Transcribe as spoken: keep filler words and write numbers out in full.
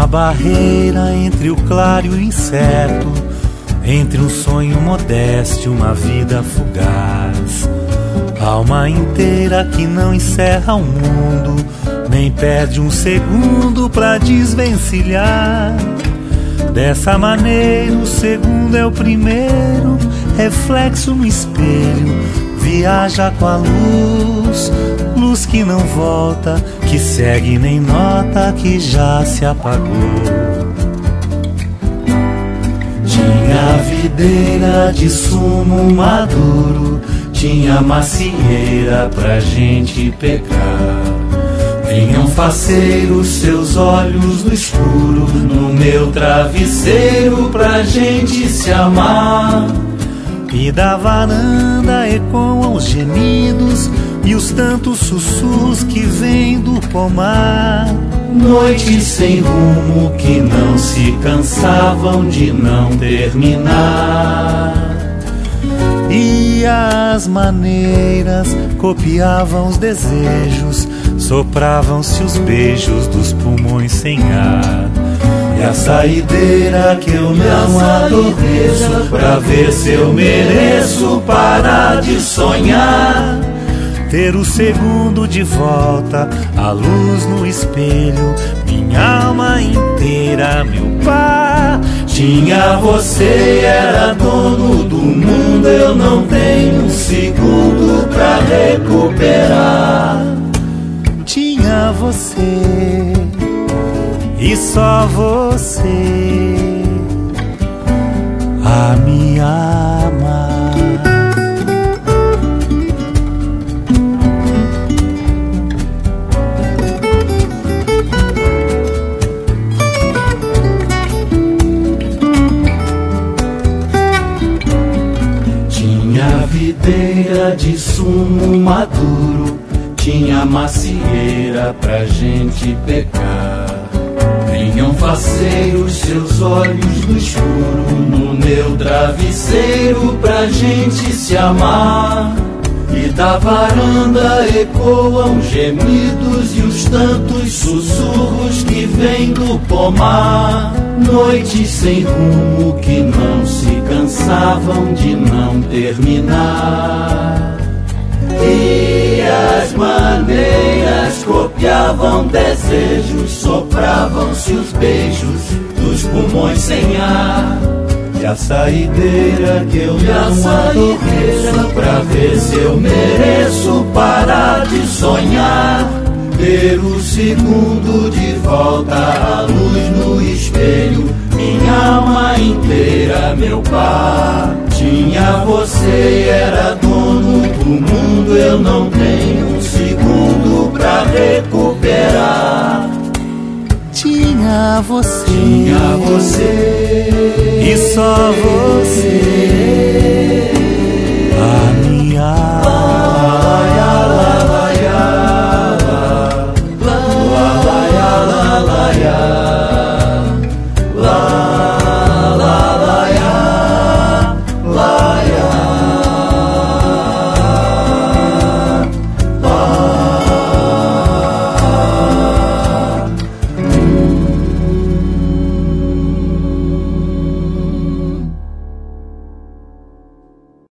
barreira entre o claro e o incerto, entre um sonho modesto e uma vida fugaz. Alma inteira que não encerra o mundo, nem perde um segundo pra desvencilhar. Dessa maneira o segundo é o primeiro, reflexo no espelho, viaja com a luz, luz que não volta, que segue nem nota que já se apagou. Tinha videira de sumo maduro, tinha macieira pra gente pecar. Vinham faceiros seus olhos no escuro, no meu travesseiro pra gente se amar. E da varanda ecoam os gemidos e os tantos sussurros que vêm do pomar. Noites sem rumo que não se cansavam de não terminar. E as maneiras copiavam os desejos, sopravam-se os beijos dos pulmões sem ar. E a saideira que eu não adormeço, pra ver se eu mereço parar de sonhar. Ter o segundo de volta, a luz no espelho, minha alma inteira, meu par. Tinha você, era dono do mundo, eu não tenho um segundo pra recuperar. Tinha você, e só você a me amar. Tinha videira de sumo maduro, tinha macieira pra gente pecar. Vinham faceiros seus olhos no escuro, no meu travesseiro pra gente se amar. E da varanda ecoam gemidos e os tantos sussurros que vêm do pomar. Noites sem rumo que não se cansavam de não terminar. E as maneiras copiavam desejos, sopravam-se os beijos dos pulmões sem ar. E a saideira que eu não adormeço, pra ver se eu mereço parar de sonhar. Ter o segundo de volta, a luz no espelho, minha alma inteira, meu par. Tinha você, era dono do mundo, eu não tenho um segundo pra recuperar. Tinha você, tinha você, e só você